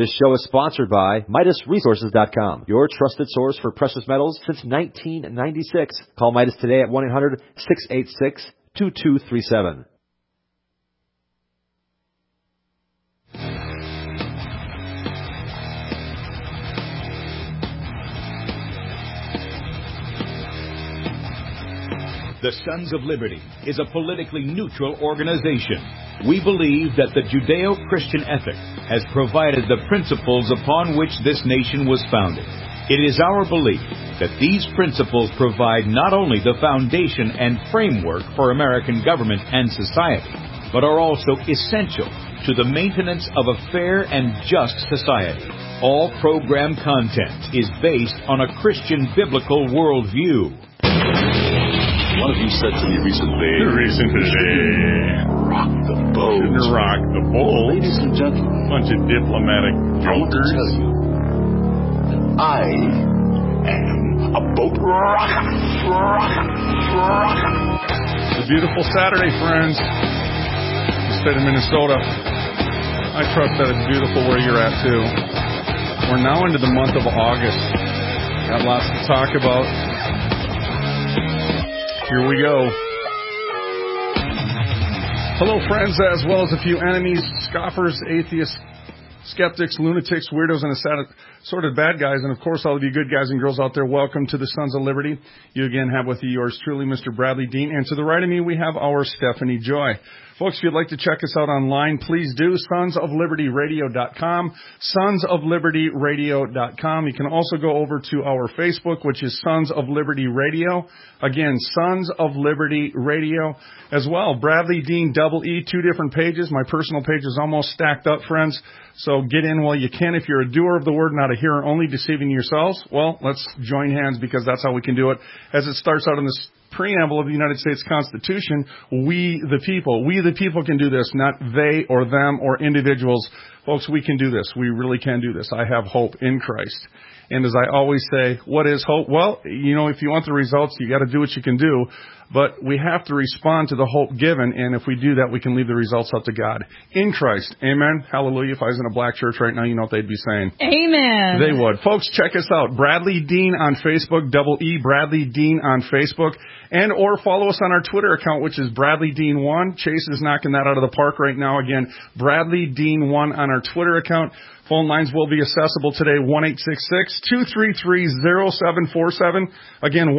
This show is sponsored by MidasResources.com, your trusted source for precious metals since 1996. Call Midas today at 1-800-686-2237. The Sons of Liberty is a politically neutral organization. We believe that the Judeo-Christian ethic has provided the principles upon which this nation was founded. It is our belief that these principles provide not only the foundation and framework for American government and society, but are also essential to the maintenance of a fair and just society. All program content is based on a Christian biblical worldview. One of you said to me recently, rock the boat. Shouldn't rock the boat. Ladies and gentlemen, bunch of diplomatic I want to jokers. tell you that I am a boat rocker. It's a beautiful Saturday, friends. The state of Minnesota. I trust that it's beautiful where you're at, too. We're now into the month of August. Got lots to talk about. Here we go. Hello, friends, as well as a few enemies, scoffers, atheists, skeptics, lunatics, weirdos, and assorted bad guys. And, of course, all of you good guys and girls out there, welcome to the Sons of Liberty. You again have with you yours truly, Mr. Bradley Dean. And to the right of me, we have our Stephanie Joy. Folks, if you'd like to check us out online, please do. SonsOfLibertyRadio.com. SonsOfLibertyRadio.com. You can also go over to our Facebook, which is Sons of Liberty Radio. Again, Sons of Liberty Radio as well. Bradley Dean, double E, 2 different pages. My personal page is almost stacked up, friends. So get in while you can. If you're a doer of the word, not a hearer only, deceiving yourselves, well, let's join hands because that's how we can do it. As it starts out in this preamble of the United States Constitution, we the people can do this, not they or them or individuals. Folks, we can do this. We really can do this. I have hope in Christ. And as I always say, what is hope? Well, you know, if you want the results, you got to do what you can do. But we have to respond to the hope given, and if we do that, we can leave the results up to God. In Christ. Amen. Hallelujah. If I was in a black church right now, you know what they'd be saying. Amen. They would. Folks, check us out. Bradley Dean on Facebook, double E, Bradley Dean on Facebook. And or follow us on our Twitter account, which is Bradley Dean 1. Chase is knocking that out of the park right now. Again, Bradley Dean 1 on our Twitter account. Phone lines will be accessible today, 1-866-233-0747. Again,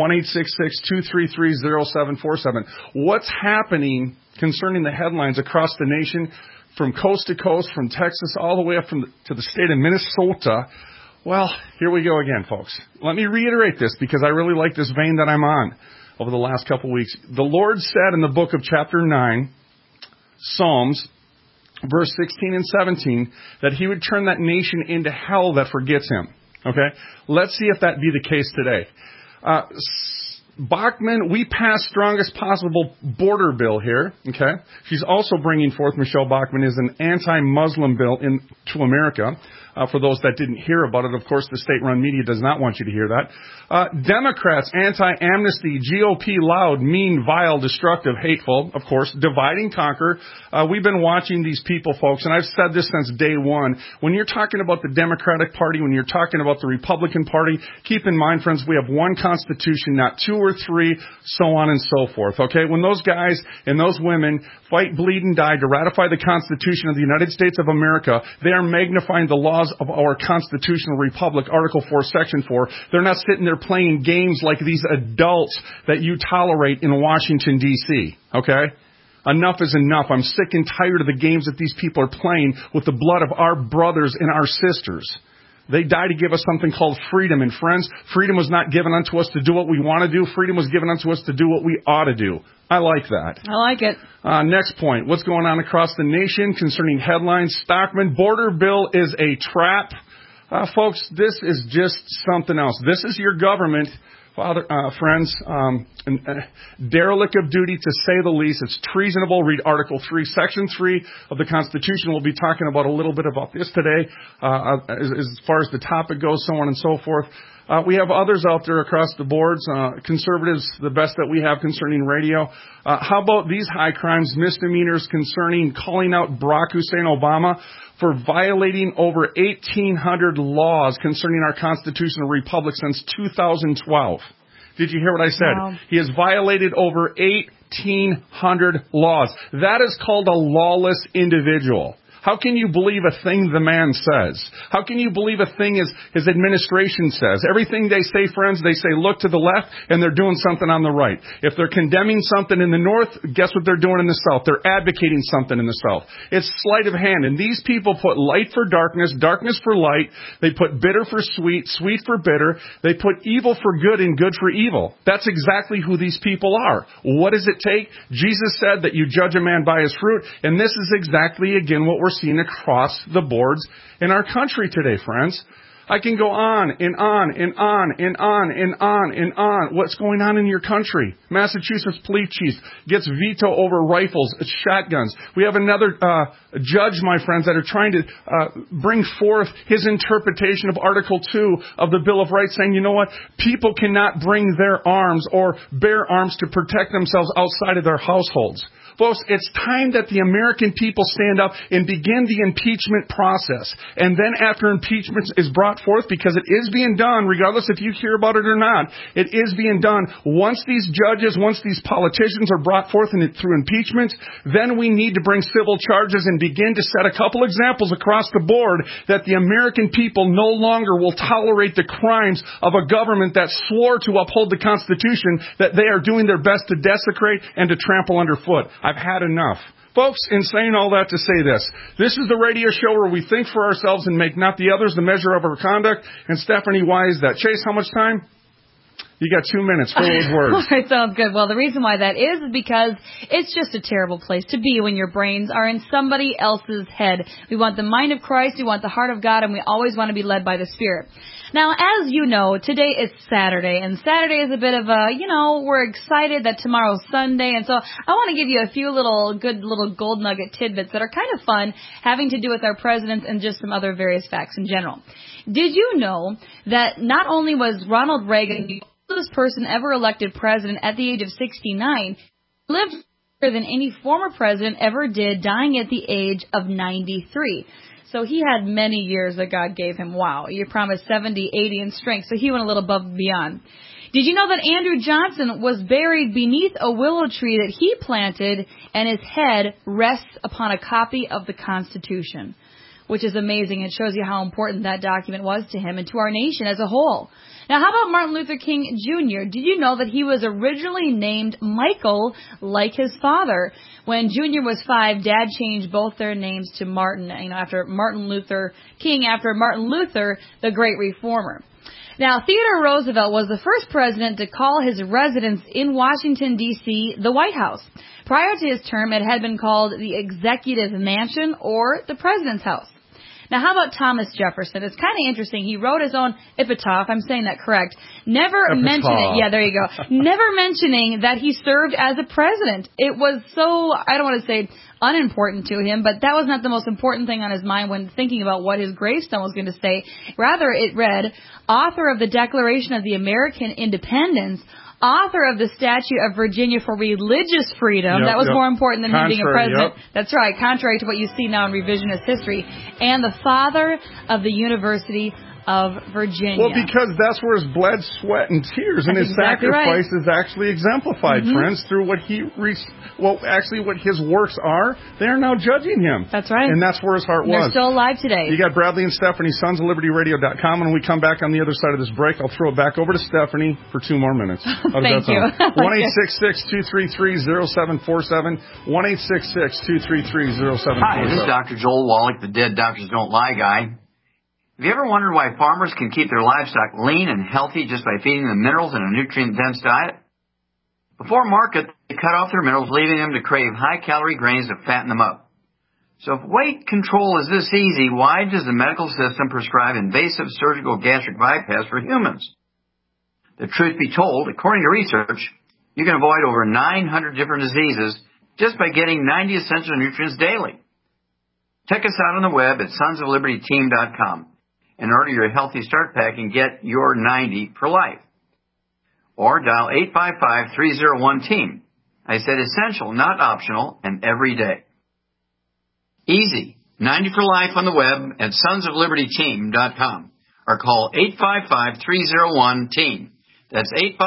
1-866-233-0747. What's happening concerning the headlines across the nation, from coast to coast, from Texas all the way up to the state of Minnesota? Well, here we go again, folks. Let me reiterate this because I really like this vein that I'm on over the last couple of weeks. The Lord said in the book of chapter 9, Psalms, verse 16 and 17, that he would turn that nation into hell that forgets him. Okay? Let's see if that be the case today. Bachmann, we passed strongest possible border bill here. Okay? She's also bringing forth, Michelle Bachmann, is an anti-Muslim bill to America. For those that didn't hear about it, of course, the state-run media does not want you to hear that. Democrats, anti-amnesty, GOP, loud, mean, vile, destructive, hateful, of course, divide and conquer. We've been watching these people, folks, and I've said this since day one. When you're talking about the Democratic Party, when you're talking about the Republican Party, keep in mind, friends, we have one Constitution, not 2 or 3, so on and so forth, okay? When those guys and those women fight, bleed, and die to ratify the Constitution of the United States of America, they are magnifying the laws of our constitutional republic, Article 4, Section 4. They're not sitting there playing games like these adults that you tolerate in Washington, D.C., okay? Enough is enough. I'm sick and tired of the games that these people are playing with the blood of our brothers and our sisters. They died to give us something called freedom. And friends, freedom was not given unto us to do what we want to do. Freedom was given unto us to do what we ought to do. I like that. I like it. Next point. What's going on across the nation concerning headlines? Stockman, border bill is a trap. Folks, this is just something else. This is your government, friends, derelict of duty to say the least. It's treasonable. Read Article 3, Section 3 of the Constitution. We'll be talking about a little bit about this today as far as the topic goes, so on and so forth. We have others out there across the boards, conservatives, the best that we have concerning radio. How about these high crimes, misdemeanors concerning calling out Barack Hussein Obama for violating over 1,800 laws concerning our constitutional republic since 2012. Did you hear what I said? Wow. He has violated over 1,800 laws. That is called a lawless individual. How can you believe a thing the man says? How can you believe a thing his administration says? Everything they say, friends, they say look to the left, and they're doing something on the right. If they're condemning something in the north, guess what they're doing in the south? They're advocating something in the south. It's sleight of hand, and these people put light for darkness, darkness for light. They put bitter for sweet, sweet for bitter. They put evil for good and good for evil. That's exactly who these people are. What does it take? Jesus said that you judge a man by his fruit, and this is exactly, again, what we're seen across the boards in our country today, friends. I can go on and on and on and on and on and on. What's going on in your country? Massachusetts police chief gets veto over rifles, shotguns. We have another judge, my friends, that are trying to bring forth his interpretation of Article 2 of the Bill of Rights, saying, you know what? People cannot bring their arms or bear arms to protect themselves outside of their households. Folks, it's time that the American people stand up and begin the impeachment process. And then after impeachment is brought forth, because it is being done, regardless if you hear about it or not, it is being done. Once these judges, once these politicians are brought forth through impeachment, then we need to bring civil charges and begin to set a couple examples across the board that the American people no longer will tolerate the crimes of a government that swore to uphold the Constitution, that they are doing their best to desecrate and to trample underfoot. I've had enough. Folks, in saying all that to say this is the radio show where we think for ourselves and make not the others the measure of our conduct. And Stephanie, why is that? Chase, how much time? You got 2 minutes for those words. All right, sounds good. Well, the reason why that is because it's just a terrible place to be when your brains are in somebody else's head. We want the mind of Christ, we want the heart of God, and we always want to be led by the Spirit. Now, as you know, today is Saturday, and Saturday is a bit of a, we're excited that tomorrow's Sunday, and so I want to give you a few good little gold nugget tidbits that are kind of fun, having to do with our presidents and just some other various facts in general. Did you know that not only was Ronald Reagan the oldest person ever elected president at the age of 69, he lived longer than any former president ever did, dying at the age of 93. So he had many years that God gave him. Wow, you promised 70, 80 in strength, so he went a little above and beyond. Did you know that Andrew Johnson was buried beneath a willow tree that he planted, and his head rests upon a copy of the Constitution? Which is amazing. It shows you how important that document was to him and to our nation as a whole. Now, how about Martin Luther King Jr.? Did you know that he was originally named Michael, like his father? When Jr. was 5, Dad changed both their names to Martin, after Martin Luther King, after Martin Luther, the great reformer. Now, Theodore Roosevelt was the first president to call his residence in Washington, D.C., the White House. Prior to his term, it had been called the Executive Mansion or the President's House. Now, how about Thomas Jefferson? It's kind of interesting. He wrote his own epitaph. I'm saying that correct. Never mentioning, yeah, there you go. Never mentioning that he served as a president. It was so, I don't want to say unimportant to him, but that was not the most important thing on his mind when thinking about what his gravestone was going to say. Rather, it read, author of the Declaration of the American Independence, author of the Statute of Virginia for Religious Freedom. That was more important than him being a president. That's right, contrary to what you see now in revisionist history. And the father of the University of Virginia. Well, because that's where his blood, sweat, and tears and his sacrifice is actually exemplified, friends, through what what his works are. They are now judging him. That's right. And that's where his heart was. They're still alive today. You got Bradley and Stephanie, sonsoflibertyradio.com. And when we come back on the other side of this break, I'll throw it back over to Stephanie for 2 more minutes. Thank you. 1-866-233-0747. 1-866-233-0747. Hi, this is Dr. Joel Wallach, the Dead Doctors Don't Lie guy. Have you ever wondered why farmers can keep their livestock lean and healthy just by feeding them minerals in a nutrient-dense diet? Before market, they cut off their minerals, leaving them to crave high-calorie grains to fatten them up. So if weight control is this easy, why does the medical system prescribe invasive surgical gastric bypass for humans? The truth be told, according to research, you can avoid over 900 different diseases just by getting 90 essential nutrients daily. Check us out on the web at sonsoflibertyteam.com. and order your Healthy Start Pack and get your 90 for life. Or dial 855-301-TEAM. I said essential, not optional, and every day. Easy. 90 for life on the web at sonsoflibertyteam.com or call 855-301-TEAM. That's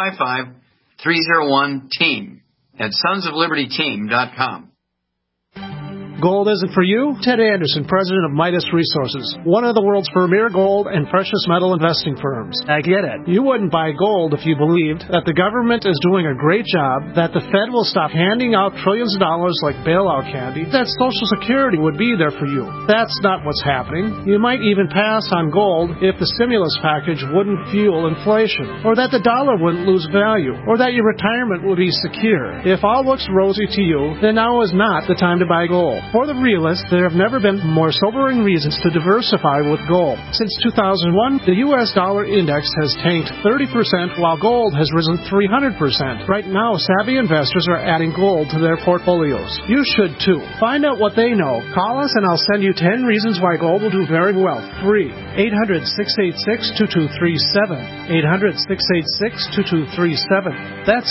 855-301-TEAM at sonsoflibertyteam.com. Gold isn't for you? Ted Anderson, president of Midas Resources, one of the world's premier gold and precious metal investing firms. I get it. You wouldn't buy gold if you believed that the government is doing a great job, that the Fed will stop handing out trillions of dollars like bailout candy, that Social Security would be there for you. That's not what's happening. You might even pass on gold if the stimulus package wouldn't fuel inflation, or that the dollar wouldn't lose value, or that your retirement would be secure. If all looks rosy to you, then now is not the time to buy gold. For the realists, there have never been more sobering reasons to diversify with gold. Since 2001, the U.S. dollar index has tanked 30%, while gold has risen 300%. Right now, savvy investors are adding gold to their portfolios. You should too. Find out what they know. Call us and I'll send you 10 reasons why gold will do very well. Free. 800-686-2237. 800-686-2237. That's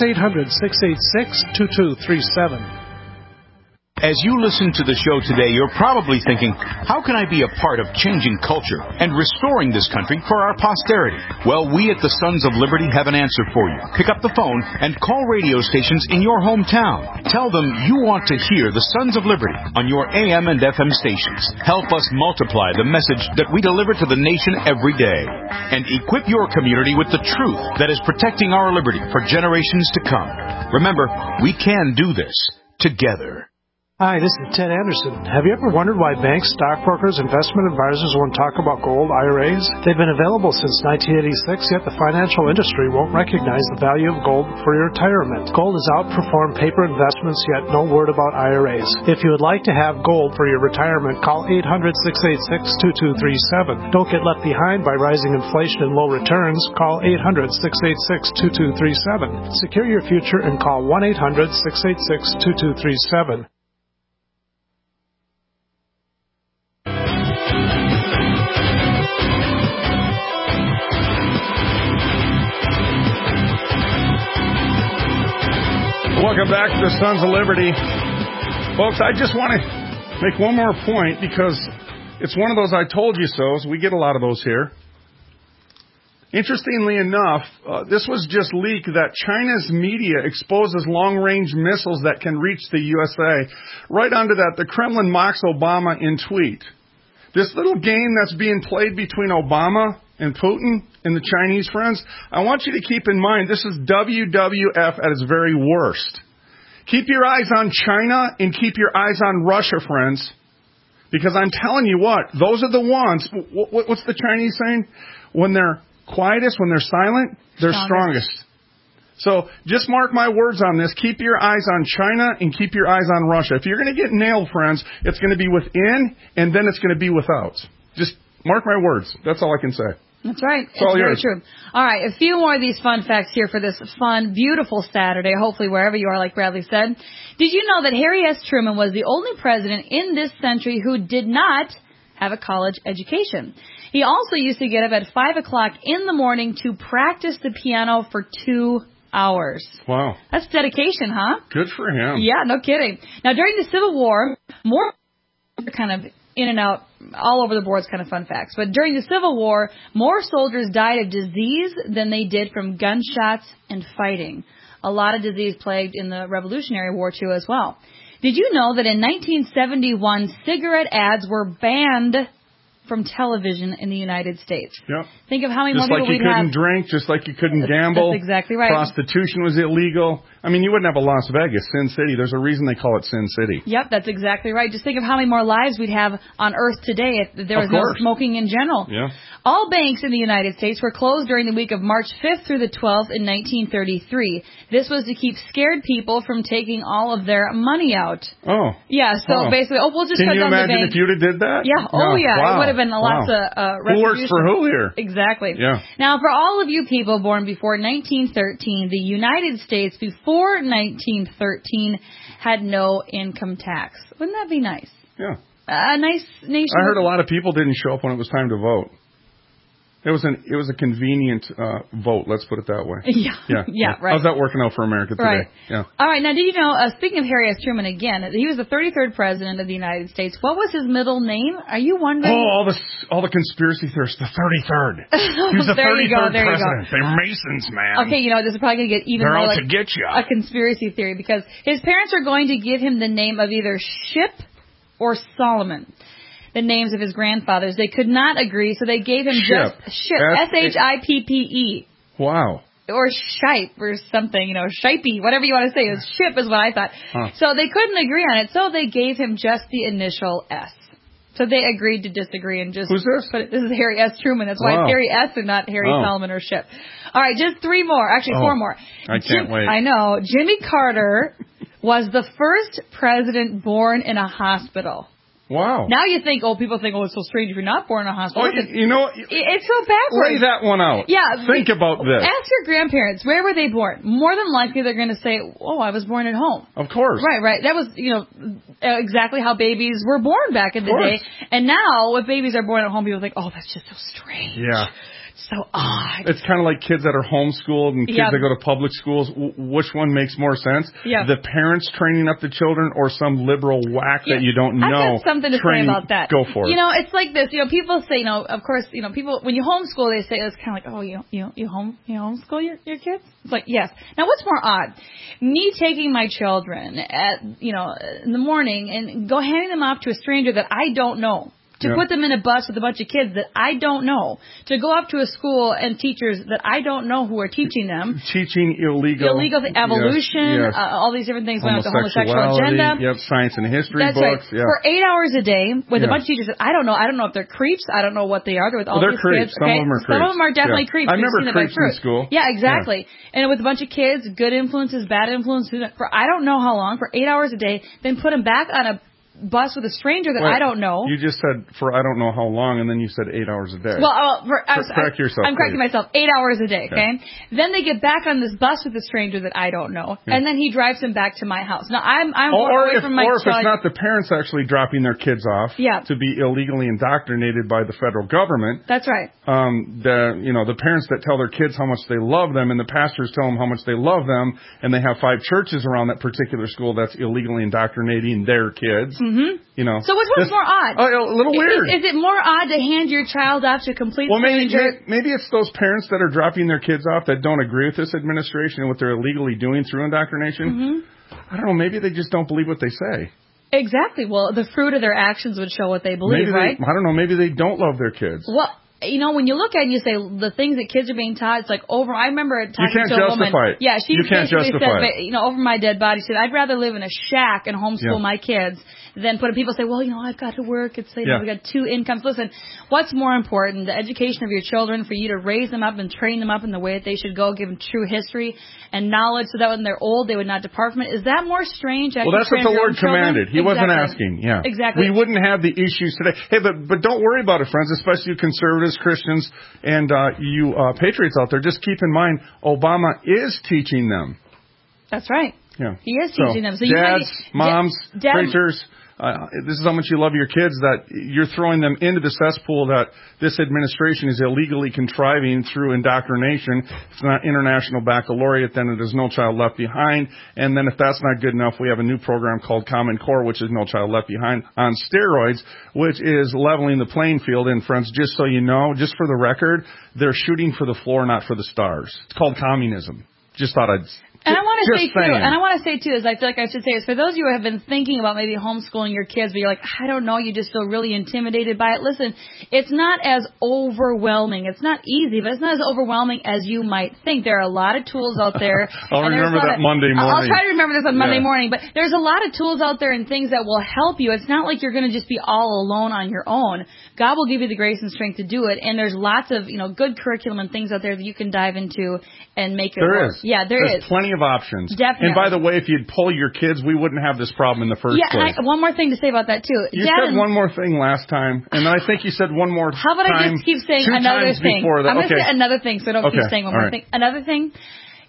800-686-2237. As you listen to the show today, you're probably thinking, how can I be a part of changing culture and restoring this country for our posterity? Well, we at the Sons of Liberty have an answer for you. Pick up the phone and call radio stations in your hometown. Tell them you want to hear the Sons of Liberty on your AM and FM stations. Help us multiply the message that we deliver to the nation every day. And equip your community with the truth that is protecting our liberty for generations to come. Remember, we can do this together. Hi, this is Ted Anderson. Have you ever wondered why banks, stockbrokers, investment advisors won't talk about gold IRAs? They've been available since 1986, yet the financial industry won't recognize the value of gold for your retirement. Gold has outperformed paper investments, yet no word about IRAs. If you would like to have gold for your retirement, call 800-686-2237. Don't get left behind by rising inflation and low returns. Call 800-686-2237. Secure your future and call 1-800-686-2237. Welcome back to the Sons of Liberty. Folks, I just want to make one more point because it's one of those I told you so's. We get a lot of those here. Interestingly enough, this was just leaked that China's media exposes long-range missiles that can reach the USA. Right under that, the Kremlin mocks Obama in tweet. This little game that's being played between Obama and Putin and the Chinese friends, I want you to keep in mind this is WWF at its very worst. Keep your eyes on China and keep your eyes on Russia, friends, because I'm telling you what, those are the ones, what's the Chinese saying? When they're quietest, when they're silent, they're strongest. So just mark my words on this. Keep your eyes on China and keep your eyes on Russia. If you're going to get nailed, friends, it's going to be within and then it's going to be without. Just mark my words. That's all I can say. That's right. It's very true. All right, a few more of these fun facts here for this fun, beautiful Saturday, hopefully wherever you are, like Bradley said. Did you know that Harry S. Truman was the only president in this century who did not have a college education? He also used to get up at 5 o'clock in the morning to practice the piano for 2 hours. Wow. That's dedication, huh? Good for him. Yeah, no kidding. Now, during the Civil War, more kind of in and out, all over the boards kind of fun facts. But during the Civil War, more soldiers died of disease than they did from gunshots and fighting. A lot of disease plagued in the Revolutionary War, too, as well. Did you know that in 1971, cigarette ads were banned from television in the United States? Yep. Think of how many more people we'd have. Just like you couldn't drink, just like you couldn't gamble. That's exactly right. Prostitution was illegal. I mean, you wouldn't have a Las Vegas, Sin City. There's a reason they call it Sin City. Yep, that's exactly right. Just think of how many more lives we'd have on Earth today if there was no smoking in general. Yeah. All banks in the United States were closed during the week of March 5th through the 12th in 1933. This was to keep scared people from taking all of their money out. Oh. Yeah, so basically, we'll just shut down the bank. Can you imagine if you'd have did that? Yeah, yeah. Wow. It would have been lots of retribution. Who works for who here? Exactly. Yeah. Now, for all of you people born before 1913, the United States before 1913 had no income tax. Wouldn't that be nice? Yeah. A nice nation. I heard a lot of people didn't show up when it was time to vote. It was a convenient vote. Let's put it that way. Yeah, right. How's that working out for America today? Right. Yeah. All right. Now, did you know? Speaking of Harry S. Truman again, he was the 33rd president of the United States. What was his middle name? Are you wondering? Oh, all the conspiracy theorists. The 33rd. He was the 33rd president. They're Masons, man. Okay, this is probably going to get even They're more out like to get you. a conspiracy theory because his parents are going to give him the name of either Ship or Solomon. The names of his grandfathers. They could not agree, so they gave him just Ship. Shippe. Wow. Or Shipe or something, Shipey, whatever you want to say. It was Ship is what I thought. Huh. So they couldn't agree on it, so they gave him just the initial S. So they agreed to disagree and just... Who's this? This is Harry S. Truman. That's why it's Harry S. and not Harry Solomon or Ship. All right, just 3 more. Actually, 4 more. I can't wait. I know. Jimmy Carter was the first president born in a hospital. Wow. Now you think, people think, it's so strange if you're not born in a hospital. Oh, it's so backwards. Lay that one out. Yeah. Think about this. Ask your grandparents, where were they born? More than likely they're going to say, I was born at home. Of course. Right. That was, exactly how babies were born back in the day. And now, if babies are born at home, people think, that's just so strange. Yeah. So odd. It's kind of like kids that are homeschooled and kids that go to public schools. Which one makes more sense? Yeah. The parents training up the children or some liberal whack that you don't know? I've got something to say about that. Go for it. It's like this. People say, of course, people, when you homeschool, they say, it's kind of like, you homeschool your kids? It's like, yes. Now, what's more odd? Me taking my children at, in the morning and handing them off to a stranger that I don't know. To put them in a bus with a bunch of kids that I don't know. To go up to a school and teachers that I don't know who are teaching them. Teaching illegal evolution, all these different things. Went with the homosexual agenda. Yep, science and history That's books. Right. For 8 hours a day with a bunch of teachers that I don't know. I don't know if they're creeps. I don't know what they are. They're with all these creeps. kids. Some of them are creeps. Some of them are definitely creeps. I remember creeps in school. Yeah, exactly. And with a bunch of kids, good influences, bad influences. For I don't know how long. For 8 hours a day. Then put them back on a bus with a stranger that I don't know. You just said for I don't know how long, and then you said 8 hours a day. Well, correct yourself. I'm correcting myself. 8 hours a day, okay? Then they get back on this bus with a stranger that I don't know, and then he drives them back to my house. Now, I'm away from my Or if it's not the parents actually dropping their kids off to be illegally indoctrinated by the federal government. That's right. The parents that tell their kids how much they love them, and the pastors tell them how much they love them, and they have 5 churches around that particular school that's illegally indoctrinating their kids. Mm-hmm. So what's more odd? A little weird. Is it more odd to hand your child off to a complete stranger? Maybe it's those parents that are dropping their kids off that don't agree with this administration and what they're illegally doing through indoctrination. Mm-hmm. I don't know. Maybe they just don't believe what they say. Exactly. Well, the fruit of their actions would show what they believe, right? I don't know. Maybe they don't love their kids. Well, when you look at it and you say the things that kids are being taught, it's like I remember talking to a woman. It. Yeah, she basically said, over my dead body, she said, I'd rather live in a shack and homeschool my kids than people say, I've got to work. It's we've got 2 incomes. Listen, what's more important? The education of your children, for you to raise them up and train them up in the way that they should go, give them true history and knowledge so that when they're old, they would not depart from it. Is that more strange? Well, that's what the Lord commanded. He wasn't asking. Yeah. Exactly. We wouldn't have the issues today. Hey, but don't worry about it, friends, especially you conservatives, Christians, and you patriots out there. Just keep in mind, Obama is teaching them. That's right. Yeah. He is teaching them. So dads, moms, preachers, this is how much you love your kids, that you're throwing them into the cesspool that this administration is illegally contriving through indoctrination. It's not international baccalaureate, then it is No Child Left Behind. And then if that's not good enough, we have a new program called Common Core, which is No Child Left Behind on steroids, which is leveling the playing field. And friends, just so you know, just for the record, they're shooting for the floor, not for the stars. It's called communism. Just thought I'd... And I want to say too, is I feel like I should say is for those of you who have been thinking about maybe homeschooling your kids, but you're like, I don't know, you just feel really intimidated by it. Listen, it's not as overwhelming. It's not easy, but it's not as overwhelming as you might think. There are a lot of tools out there. I'll remember that Monday morning. I'll try to remember this on Monday morning, but there's a lot of tools out there and things that will help you. It's not like you're going to just be all alone on your own. God will give you the grace and strength to do it, and there's lots of good curriculum and things out there that you can dive into and make it work. Yeah, there's plenty of options. Definitely. And by the way, if you'd pull your kids, we wouldn't have this problem in the first place. And one more thing to say about that too. You said one more thing last time, and I think you said one more time. How about I just keep saying another thing? I'm going to say another thing, so I don't keep saying one more thing. Another thing.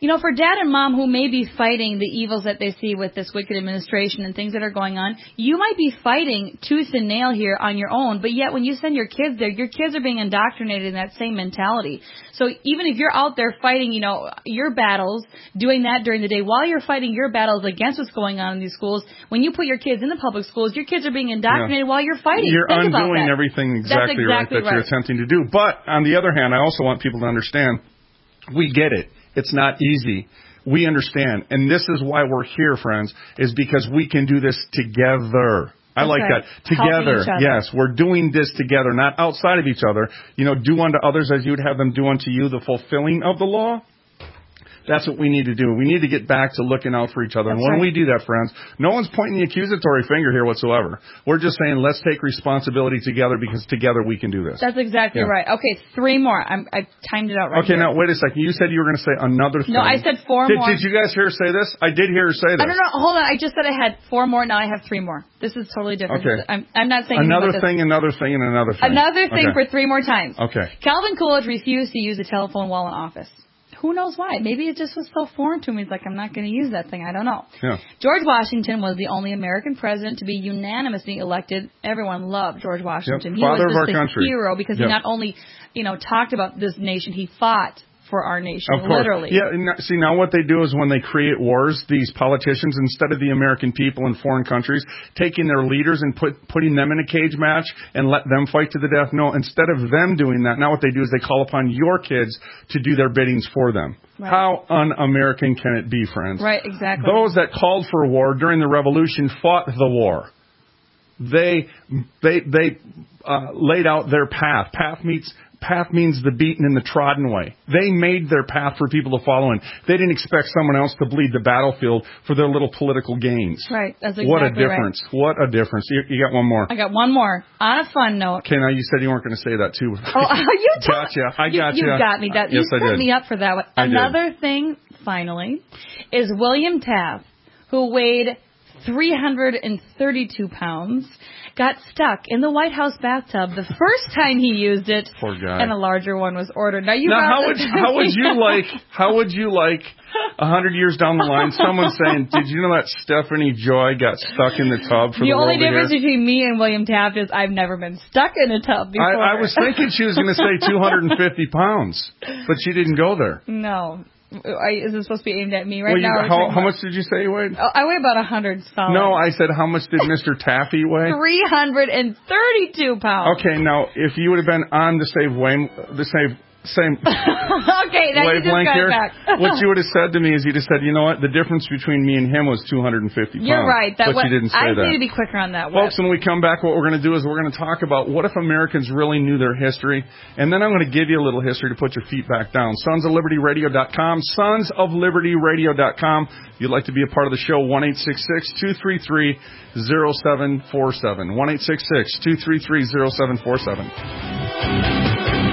For dad and mom who may be fighting the evils that they see with this wicked administration and things that are going on, you might be fighting tooth and nail here on your own, but yet when you send your kids there, your kids are being indoctrinated in that same mentality. So even if you're out there fighting, your battles, doing that during the day, while you're fighting your battles against what's going on in these schools, when you put your kids in the public schools, your kids are being indoctrinated while you're fighting. You're Think undoing everything exactly right that you're attempting to do. But on the other hand, I also want people to understand, we get it. It's not easy. We understand. And this is why we're here, friends, is because we can do this together. I like that. Together. Yes, we're doing this together, not outside of each other. Do unto others as you would have them do unto you, the fulfilling of the law. That's what we need to do. We need to get back to looking out for each other. And when we do that, friends, no one's pointing the accusatory finger here whatsoever. We're just saying let's take responsibility together because together we can do this. That's exactly right. Okay, 3 more. I timed it out right here. Now, wait a second. You said you were going to say another thing. No, I said 4 more. Did you guys hear her say this? I did hear her say this. No, hold on. I just said I had 4 more. Now I have 3 more. This is totally different. Okay. I'm not saying another thing, another thing, and another thing. Another thing for 3 more times. Okay. Calvin Coolidge refused to use a telephone while in office. Who knows why? Maybe it just was so foreign to him. He's like, I'm not going to use that thing. I don't know. Yeah. George Washington was the only American president to be unanimously elected. Everyone loved George Washington. Yep. Father he was of our country. Hero because he not only, talked about this nation, he fought for our nation, of course. literally. Yeah, see, now what they do is when they create wars, these politicians, instead of the American people in foreign countries taking their leaders and putting them in a cage match and let them fight to the death, no, instead of them doing that, now what they do is they call upon your kids to do their biddings for them. Right. How un-American can it be, friends? Right, exactly. Those that called for war during the Revolution fought the war. They laid out their path. Path means the beaten and the trodden way. They made their path for people to follow in. They didn't expect someone else to bleed the battlefield for their little political gains. Right. That's exactly What a difference. Right. What a difference. You got one more. I got one more. On a fun note. Okay, now you said you weren't going to say that too. You gotcha. I got you. You got me. Yes, you I set did. me up for that one. Another thing, finally, is William Taft, who weighed 332 pounds, got stuck in the White House bathtub the first time he used it. Poor guy. And a larger one was ordered. Now how would you like 100 years down the line someone saying, "Did you know that Stephanie Joy got stuck in the tub for the only world difference between me and William Taft is I've never been stuck in a tub before. I was thinking she was going to say 250 pounds, but she didn't go there. No. Is it supposed to be aimed at me right now? How much did you say you weighed? I weigh about 100 solid. No, I said how much did Mr. Taffy weigh? 332 pounds. Okay, now if you would have been on the same okay, now wavelength here, back. what you would have said to me is you'd have said, you know what, the difference between me and him was 250 pounds. You're right. But you didn't say that. I need to be quicker on that. Folks, when we come back, what we're going to do is we're going to talk about what if Americans really knew their history, and then I'm going to give you a little history to put your feet back down. SonsOfLibertyRadio.com, SonsOfLibertyRadio.com. If you'd like to be a part of the show, 1-866-233-0747. 1-866-233-0747.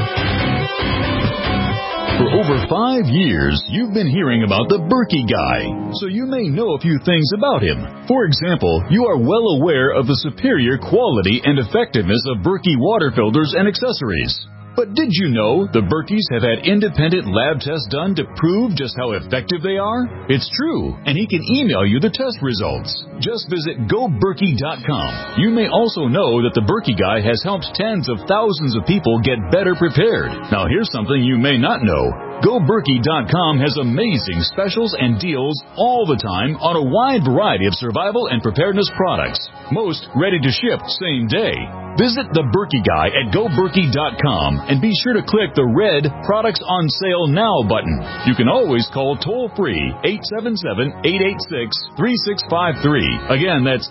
For over 5 years, you've been hearing about the Berkey Guy, so you may know a few things about him. For example, you are well aware of the superior quality and effectiveness of Berkey water filters and accessories. But did you know the Berkeys have had independent lab tests done to prove just how effective they are? It's true, and he can email you the test results. Just visit GoBerkey.com. You may also know that the Berkey Guy has helped tens of thousands of people get better prepared. Now here's something you may not know. GoBerkey.com has amazing specials and deals all the time on a wide variety of survival and preparedness products. Most ready to ship same day. Visit the Berkey Guy at GoBerkey.com and be sure to click the red Products on Sale Now button. You can always call toll-free 877-886-3653. Again, that's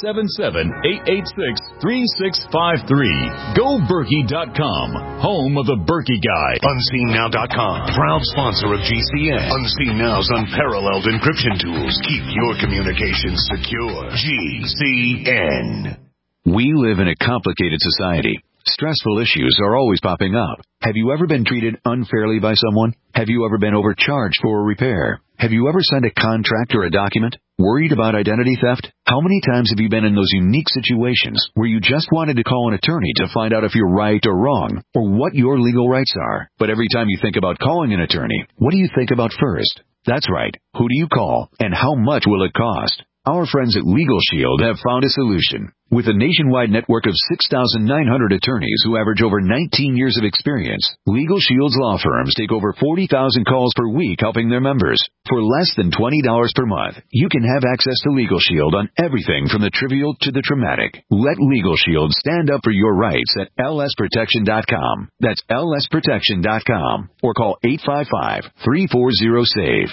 877-886-3653. GoBerkey.com, home of the Berkey Guy. UnseenNow.com, proud sponsor of GCN. Unseen Now's unparalleled encryption tools keep your communications secure. GCN. We live in a complicated society. Stressful issues are always popping up. Have you ever been treated unfairly by someone? Have you ever been overcharged for a repair? Have you ever signed a contract or a document? Worried about identity theft? How many times have you been in those unique situations where you just wanted to call an attorney to find out if you're right or wrong, or what your legal rights are? But every time you think about calling an attorney, what do you think about first? That's right. Who do you call, and how much will it cost? Our friends at Legal Shield have found a solution. With a nationwide network of 6,900 attorneys who average over 19 years of experience, Legal Shield's law firms take over 40,000 calls per week helping their members. For less than $20 per month, you can have access to Legal Shield on everything from the trivial to the traumatic. Let Legal Shield stand up for your rights at lsprotection.com. That's lsprotection.com. Or call 855-340-SAVE,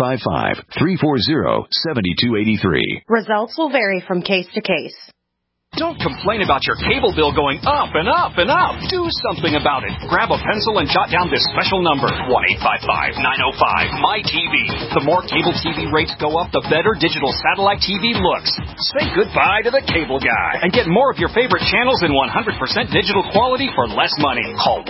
855-340-7283. Results will vary from case to case. Don't complain about your cable bill going up and up and up. Do something about it. Grab a pencil and jot down this special number, 1-855-905-MY-TV. The more cable TV rates go up, the better digital satellite TV looks. Say goodbye to the cable guy and get more of your favorite channels in 100% digital quality for less money. Call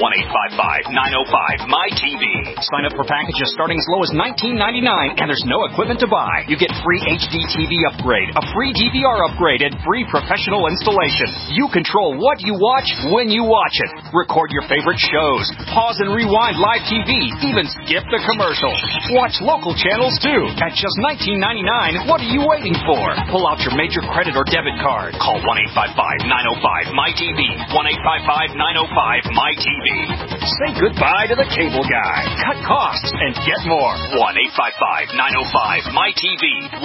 1-855-905-MY-TV. Sign up for packages starting as low as $19.99, and there's no equipment to buy. You get free HD TV upgrade, a free DVR upgrade, and free professional installation. You control what you watch when you watch it. Record your favorite shows. Pause and rewind live TV. Even skip the commercials. Watch local channels too. At just $19.99, what are you waiting for? Pull out your major credit or debit card. Call 1-855-905-MY-TV. 1-855-905-MY-TV. Say goodbye to the cable guy. Cut costs and get more. 1-855-905-MY-TV.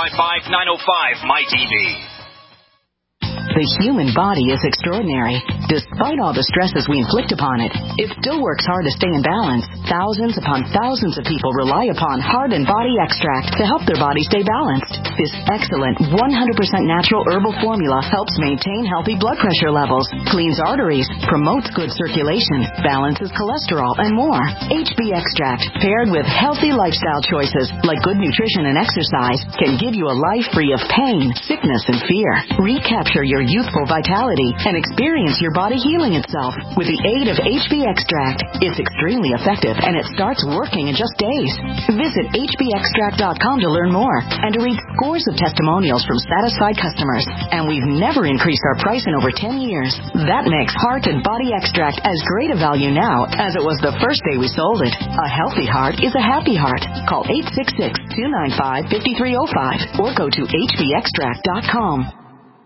1-855-905-MY-TV. The human body is extraordinary. Despite all the stresses we inflict upon it, it still works hard to stay in balance. Thousands upon thousands of people rely upon Heart and Body Extract to help their body stay balanced. This excellent 100% natural herbal formula helps maintain healthy blood pressure levels, cleans arteries, promotes good circulation, balances cholesterol, and more. HB Extract, paired with healthy lifestyle choices like good nutrition and exercise, can give you a life free of pain, sickness, and fear. Recapture your youthful vitality and experience your body healing itself with the aid of HB Extract. It's extremely effective and it starts working in just days. Visit hbextract.com to learn more and to read scores of testimonials from satisfied customers. And we've never increased our price in over 10 years. That makes Heart and Body Extract as great a value now as it was the first day we sold it. A healthy heart is a happy heart. Call 866-295-5305 or go to hbextract.com.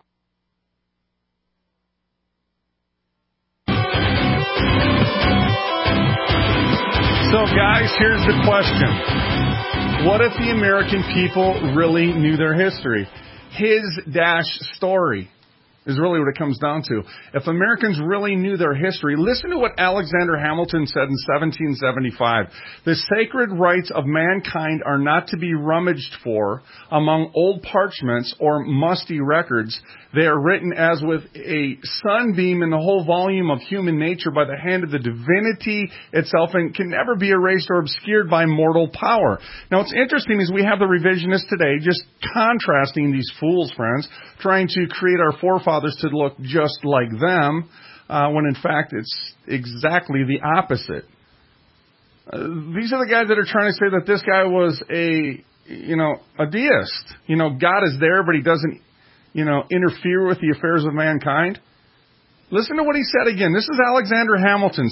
So, guys, here's the question. What if the American people really knew their history? His story is really what it comes down to. If Americans really knew their history, listen to what Alexander Hamilton said in 1775. The sacred rights of mankind are not to be rummaged for among old parchments or musty records. They are written as with a sunbeam in the whole volume of human nature by the hand of the divinity itself and can never be erased or obscured by mortal power. Now, what's interesting is we have the revisionists today just contrasting these fools, friends, trying to create our forefathers to look just like them, when in fact it's exactly the opposite. These are the guys that are trying to say that this guy was a deist. God is there, but he doesn't, interfere with the affairs of mankind. Listen to what he said again. This is Alexander Hamilton,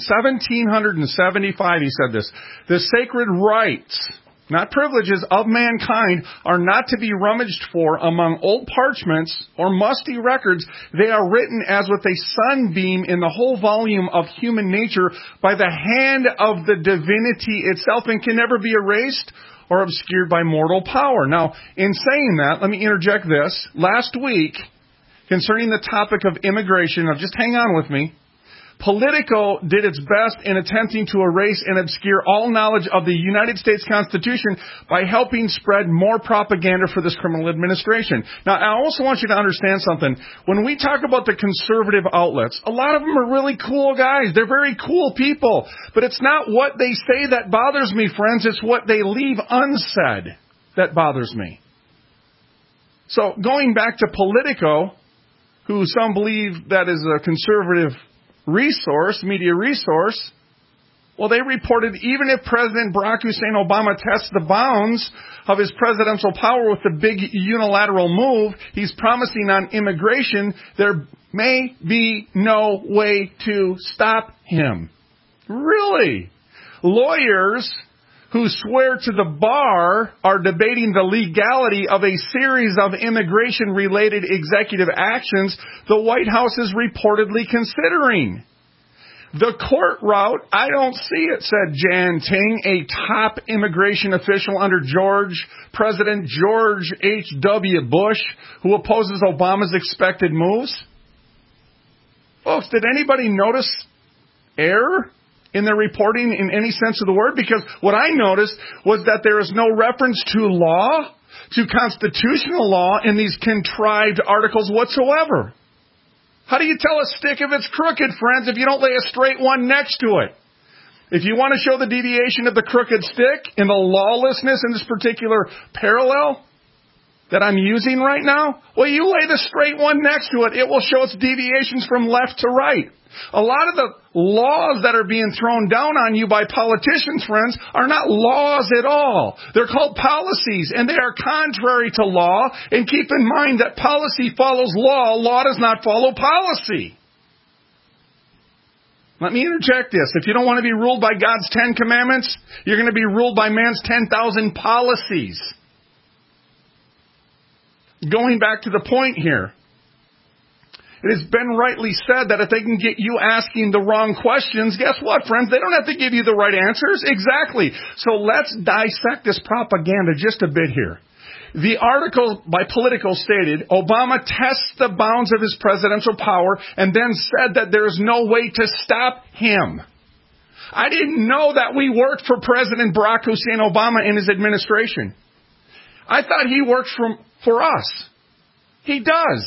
1775. He said this: the sacred rights, not privileges, of mankind are not to be rummaged for among old parchments or musty records. They are written as with a sunbeam in the whole volume of human nature by the hand of the divinity itself and can never be erased or obscured by mortal power. Now, in saying that, let me interject this. Last week, concerning the topic of immigration, now just hang on with me, Politico did its best in attempting to erase and obscure all knowledge of the United States Constitution by helping spread more propaganda for this criminal administration. Now, I also want you to understand something. When we talk about the conservative outlets, a lot of them are really cool guys. They're very cool people. But it's not what they say that bothers me, friends. It's what they leave unsaid that bothers me. So, going back to Politico, who some believe that is a conservative media resource, well, they reported even if President Barack Hussein Obama tests the bounds of his presidential power with the big unilateral move he's promising on immigration, there may be no way to stop him. Really? Lawyers who swear to the bar are debating the legality of a series of immigration-related executive actions the White House is reportedly considering. The court route, I don't see it, said Jan Ting, a top immigration official under President George H.W. Bush, who opposes Obama's expected moves. Folks, did anybody notice error in their reporting in any sense of the word? Because what I noticed was that there is no reference to law, to constitutional law in these contrived articles whatsoever. How do you tell a stick if it's crooked, friends, if you don't lay a straight one next to it? If you want to show the deviation of the crooked stick in the lawlessness in this particular parallel that I'm using right now, well, you lay the straight one next to it. It will show its deviations from left to right. A lot of the laws that are being thrown down on you by politicians, friends, are not laws at all. They're called policies, and they are contrary to law. And keep in mind that policy follows law. Law does not follow policy. Let me interject this. If you don't want to be ruled by God's 10 commandments, you're going to be ruled by man's 10,000 policies. Going back to the point here, it has been rightly said that if they can get you asking the wrong questions, guess what, friends? They don't have to give you the right answers. Exactly. So let's dissect this propaganda just a bit here. The article by Politico stated, Obama tests the bounds of his presidential power and then said that there is no way to stop him. I didn't know that we worked for President Barack Hussein Obama in his administration. I thought he worked for us. He does.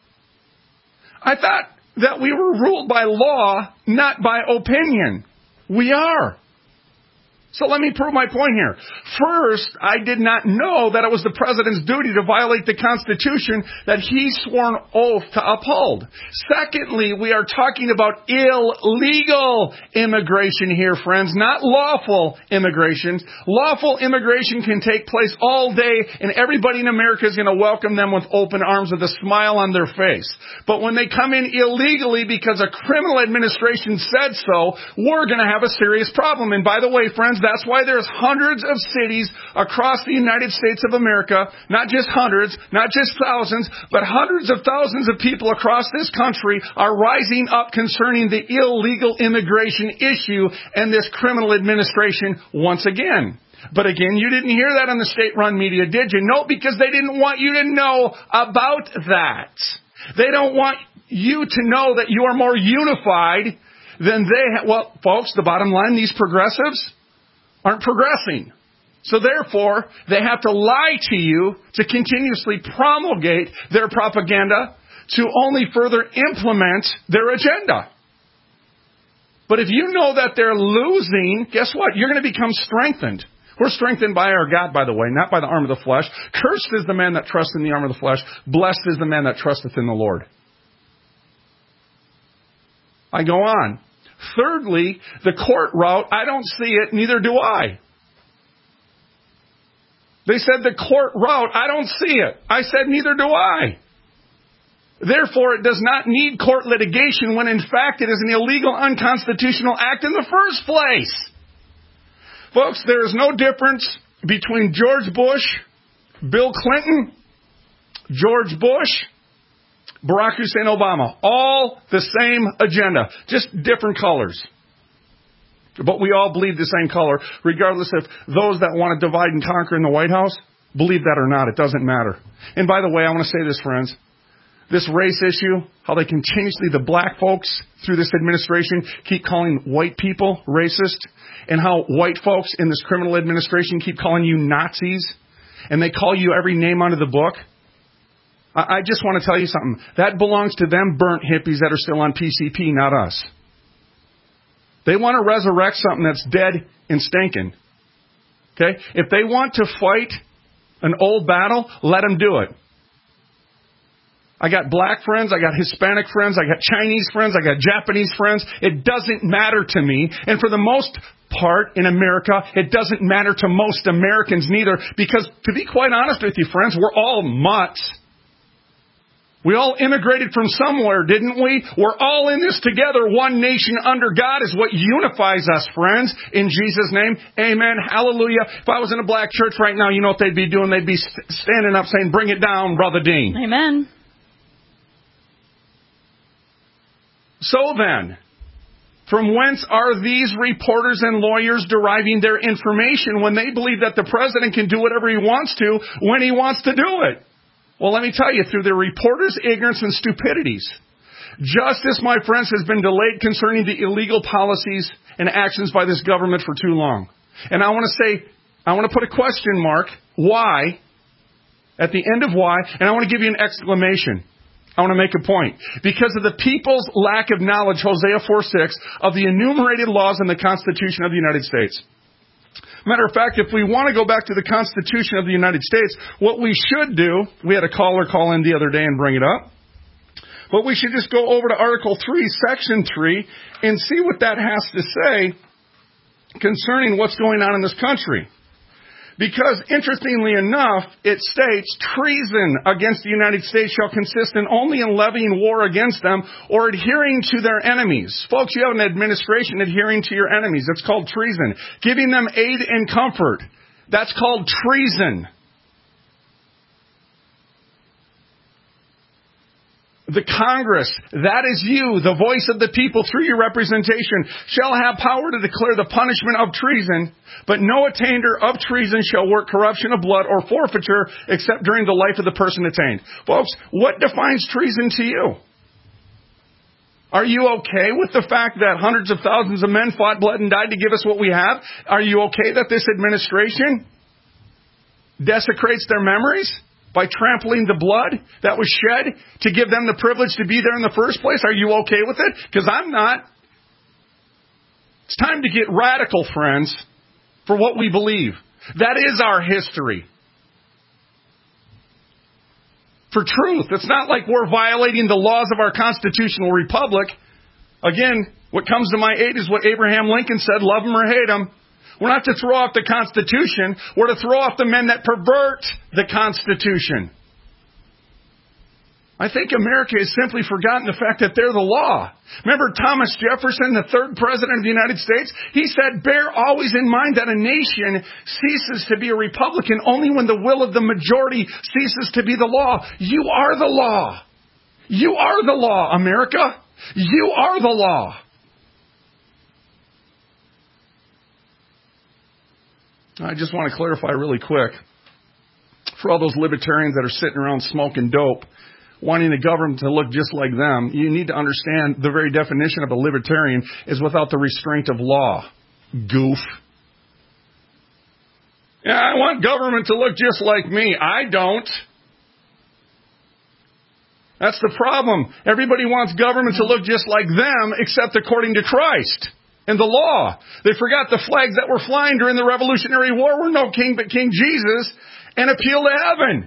I thought that we were ruled by law, not by opinion. We are. So let me prove my point here. First, I did not know that it was the president's duty to violate the Constitution that he swore an oath to uphold. Secondly, we are talking about illegal immigration here, friends, not lawful immigration. Lawful immigration can take place all day, and everybody in America is going to welcome them with open arms with a smile on their face. But when they come in illegally because a criminal administration said so, we're going to have a serious problem. And by the way, friends, that's why there's hundreds of cities across the United States of America, not just hundreds, not just thousands, but hundreds of thousands of people across this country are rising up concerning the illegal immigration issue and this criminal administration once again. But again, you didn't hear that on the state-run media, did you? No, because they didn't want you to know about that. They don't want you to know that you are more unified than they. Well, folks, the bottom line, these progressives aren't progressing. So therefore, they have to lie to you to continuously promulgate their propaganda to only further implement their agenda. But if you know that they're losing, guess what? You're going to become strengthened. We're strengthened by our God, by the way, not by the arm of the flesh. Cursed is the man that trusts in the arm of the flesh. Blessed is the man that trusteth in the Lord. I go on. Thirdly, the court route, I don't see it, neither do I. They said the court route, I don't see it. I said neither do I. Therefore, it does not need court litigation when in fact it is an illegal, unconstitutional act in the first place. Folks, there is no difference between George Bush, Bill Clinton, George Bush, Barack Hussein Obama. All the same agenda, just different colors. But we all believe the same color, regardless if those that want to divide and conquer in the White House believe that or not. It doesn't matter. And by the way, I want to say this, friends. This race issue, how they continuously, the black folks through this administration keep calling white people racist, and how white folks in this criminal administration keep calling you Nazis, and they call you every name under the book. I just want to tell you something. That belongs to them burnt hippies that are still on PCP, not us. They want to resurrect something that's dead and stinking. Okay? If they want to fight an old battle, let them do it. I got black friends, I got Hispanic friends, I got Chinese friends, I got Japanese friends. It doesn't matter to me. And for the most part in America, it doesn't matter to most Americans neither. Because to be quite honest with you, friends, we're all mutts. We all immigrated from somewhere, didn't we? We're all in this together. One nation under God is what unifies us, friends. In Jesus' name, amen, hallelujah. If I was in a black church right now, you know what they'd be doing? They'd be standing up saying, bring it down, Brother Dean. Amen. So then, from whence are these reporters and lawyers deriving their information when they believe that the president can do whatever he wants to when he wants to do it? Well, let me tell you, through their reporters' ignorance and stupidities. Justice, my friends, has been delayed concerning the illegal policies and actions by this government for too long. And I want to put a question mark, why, at the end of why, and I want to give you an exclamation. I want to make a point. Because of the people's lack of knowledge, Hosea 4:6, of the enumerated laws in the Constitution of the United States. Matter of fact, if we want to go back to the Constitution of the United States, what we should do, we had a caller call in the other day and bring it up, but we should just go over to Article 3, Section 3, and see what that has to say concerning what's going on in this country. Because, interestingly enough, it states, treason against the United States shall consist in only in levying war against them or adhering to their enemies. Folks, you have an administration adhering to your enemies. It's called treason. Giving them aid and comfort. That's called treason. The Congress, that is you, the voice of the people through your representation, shall have power to declare the punishment of treason, but no attainder of treason shall work corruption of blood or forfeiture except during the life of the person attained. Folks, what defines treason to you? Are you okay with the fact that hundreds of thousands of men fought, bled, and died to give us what we have? Are you okay that this administration desecrates their memories by trampling the blood that was shed to give them the privilege to be there in the first place? Are you okay with it? Because I'm not. It's time to get radical, friends, for what we believe. That is our history. For truth. It's not like we're violating the laws of our constitutional republic. Again, what comes to my aid is what Abraham Lincoln said, love them or hate them. We're not to throw off the Constitution. We're to throw off the men that pervert the Constitution. I think America has simply forgotten the fact that they're the law. Remember Thomas Jefferson, the third president of the United States? He said, bear always in mind that a nation ceases to be a republican only when the will of the majority ceases to be the law. You are the law. You are the law, America. You are the law. I just want to clarify really quick. For all those libertarians that are sitting around smoking dope, wanting the government to look just like them, you need to understand the very definition of a libertarian is without the restraint of law. Goof. Yeah, I want government to look just like me. I don't. That's the problem. Everybody wants government to look just like them, except according to Christ and the law. They forgot the flags that were flying during the Revolutionary War were no king but King Jesus and appeal to heaven.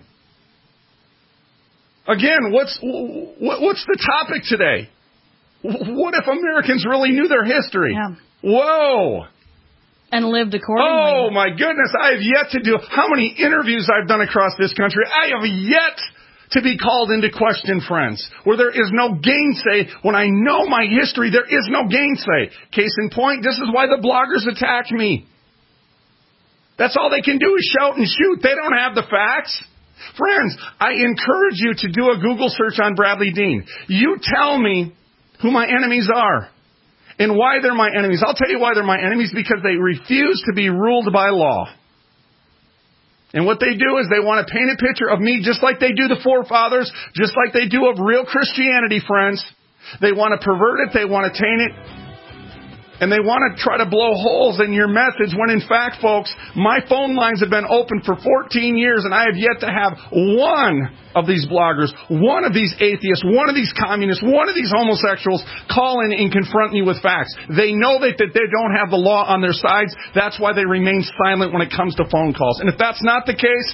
Again, what's the topic today? What if Americans really knew their history? Yeah. Whoa. And lived accordingly. Oh, my goodness. I have yet to do how many interviews I've done across this country. I have yet to be called into question, friends, where there is no gainsay. When I know my history, there is no gainsay. Case in point, this is why the bloggers attack me. That's all they can do is shout and shoot. They don't have the facts. Friends, I encourage you to do a Google search on Bradley Dean. You tell me who my enemies are and why they're my enemies. I'll tell you why they're my enemies, because they refuse to be ruled by law. And what they do is they want to paint a picture of me just like they do the forefathers, just like they do of real Christianity, friends. They want to pervert it. They want to taint it. And they want to try to blow holes in your message when, in fact, folks, my phone lines have been open for 14 years, and I have yet to have one of these bloggers, one of these atheists, one of these communists, one of these homosexuals call in and confront me with facts. They know that they don't have the law on their sides. That's why they remain silent when it comes to phone calls. And if that's not the case,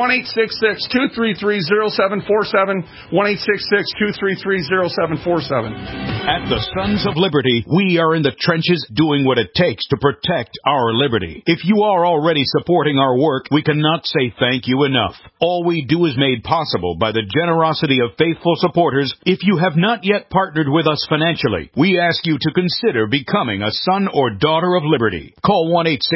1-866-233-0747, 1-866-233-0747. At the Sons of Liberty, we are in the trenches doing what it takes to protect our liberty. If you are already supporting our work, we cannot say thank you enough. All we do is made possible by the generosity of faithful supporters. If you have not yet partnered with us financially, we ask you to consider becoming a son or daughter of liberty. Call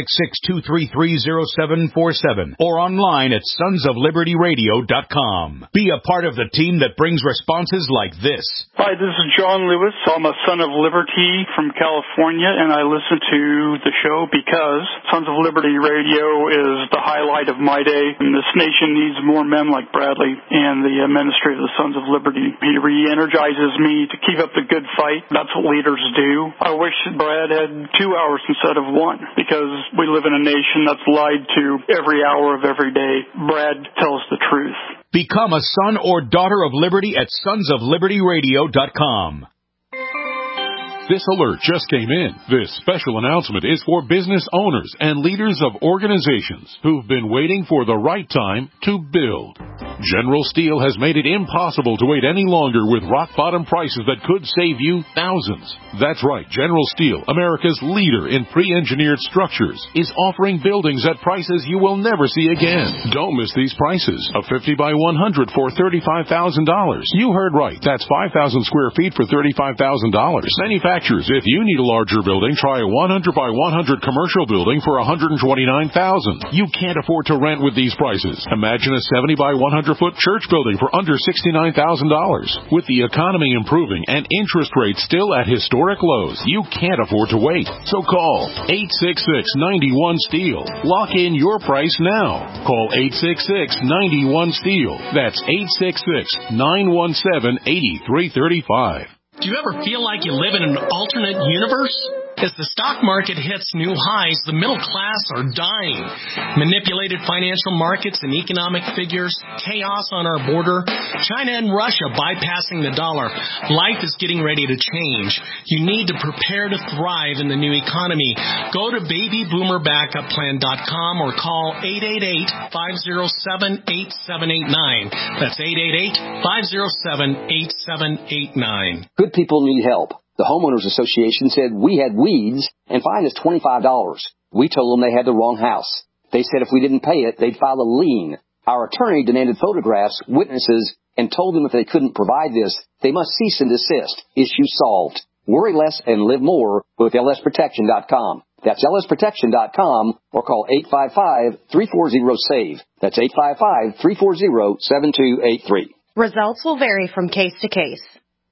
1-866-233-0747 or online at sonsoflibertyradio.com. Be a part of the team that brings responses like this. Hi, this is John Lewis. I'm a Son of Liberty from California, and I listen to the show because Sons of Liberty Radio is the highlight of my day, and this nation needs more men like Bradley and the ministry of the Sons of Liberty. He re-energizes me to keep up the good fight. That's what leaders do. I wish Brad had 2 hours instead of 1, because we live in a nation that's lied to every hour of every day. Brad tells the truth. Become a son or daughter of liberty at sonsoflibertyradio.com. This alert just came in. This special announcement is for business owners and leaders of organizations who've been waiting for the right time to build. General Steel has made it impossible to wait any longer with rock-bottom prices that could save you thousands. That's right, General Steel, America's leader in pre-engineered structures, is offering buildings at prices you will never see again. Don't miss these prices. A 50 by 100 for $35,000. You heard right. That's 5,000 square feet for $35,000. Manufacturers, if you need a larger building, try a 100 by 100 commercial building for $129,000. You can't afford to rent with these prices. Imagine a 70 by 100-foot church building for under $69,000. With the economy improving and interest rates still at historic lows, you can't afford to wait. So call 866-91-STEEL. Lock in your price now. Call 866-91-STEEL. That's 866-917-8335. Do you ever feel like you live in an alternate universe? As the stock market hits new highs, the middle class are dying. Manipulated financial markets and economic figures, chaos on our border, China and Russia bypassing the dollar. Life is getting ready to change. You need to prepare to thrive in the new economy. Go to babyboomerbackupPlan.com or call 888-507-8789. That's 888-507-8789. Good people need help. The Homeowners Association said we had weeds and fined us $25. We told them they had the wrong house. They said if we didn't pay it, they'd file a lien. Our attorney demanded photographs, witnesses, and told them if they couldn't provide this, they must cease and desist. Issue solved. Worry less and live more with lsprotection.com. That's lsprotection.com or call 855-340-SAVE. That's 855-340-7283. Results will vary from case to case.